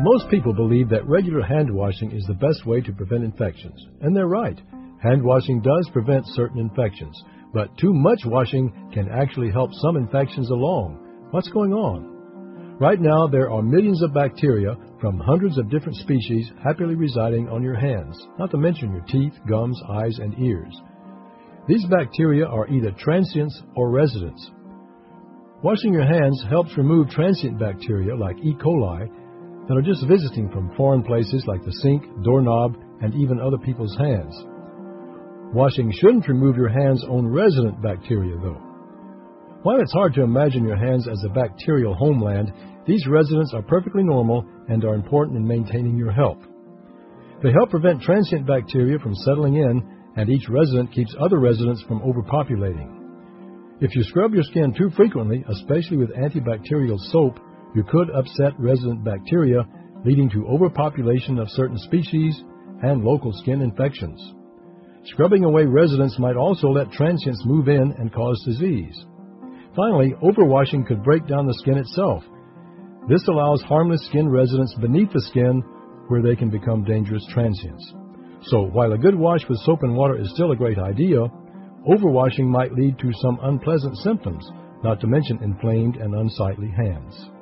Most people believe that regular hand washing is the best way to prevent infections, and they're right. Hand washing does prevent certain infections, but too much washing can actually help some infections along. What's going on? Right now, there are millions of bacteria from hundreds of different species happily residing on your hands, not to mention your teeth, gums, eyes, and ears. These bacteria are either transients or residents. Washing your hands helps remove transient bacteria like E. coli that are just visiting from foreign places like the sink, doorknob, and even other people's hands. Washing shouldn't remove your hand's own resident bacteria, though. While it's hard to imagine your hands as a bacterial homeland, these residents are perfectly normal and are important in maintaining your health. They help prevent transient bacteria from settling in, and each resident keeps other residents from overpopulating. If you scrub your skin too frequently, especially with antibacterial soap, you could upset resident bacteria, leading to overpopulation of certain species and local skin infections. Scrubbing away residents might also let transients move in and cause disease. Finally, overwashing could break down the skin itself. This allows harmless skin residents beneath the skin where they can become dangerous transients. So while a good wash with soap and water is still a great idea, overwashing might lead to some unpleasant symptoms, not to mention inflamed and unsightly hands.